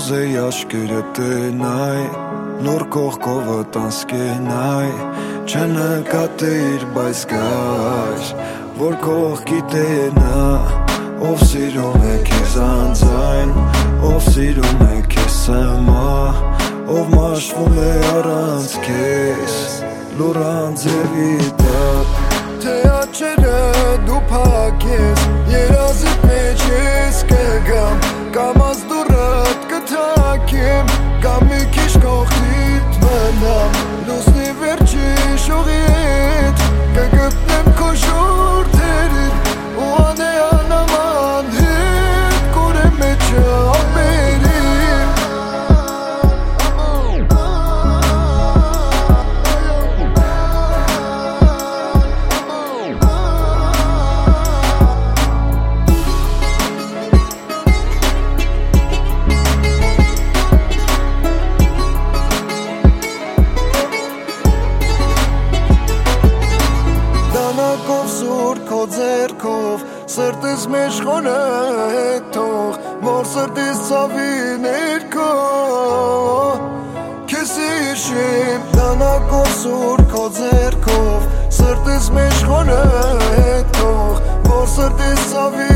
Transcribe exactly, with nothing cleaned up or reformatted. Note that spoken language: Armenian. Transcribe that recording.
կուզեի աշկերը տնայ, նոր կողքովը տանսկենայ, չնկատիր բայց գար, որ կողքի տենա, ով սիրում է քեզ անձայն, ով սիրում է քեզ սմա, ով մաշվում է առանց քեզ, լուր անձևի տակ, թե աչերը դու փակես, երազիդ մեջ ես կգամ, կամ ազդուրդ կթակեմ, կամ մի քիչ կողքիդ մնամ, լուսնի վերջի շողի հետ, կգտնեմ քո շուրթերին, ու անեանաման հետ, կուրեմ մեջը ամերին. Սուր քո ձերքով սրտիս մեջ խոնը հետող որ սրտիս ցավի ներքո քեզ իշիմ դանակով սուր քո ձերքով սրտիս մեջ խոնը հետող որ սրտիս ցավի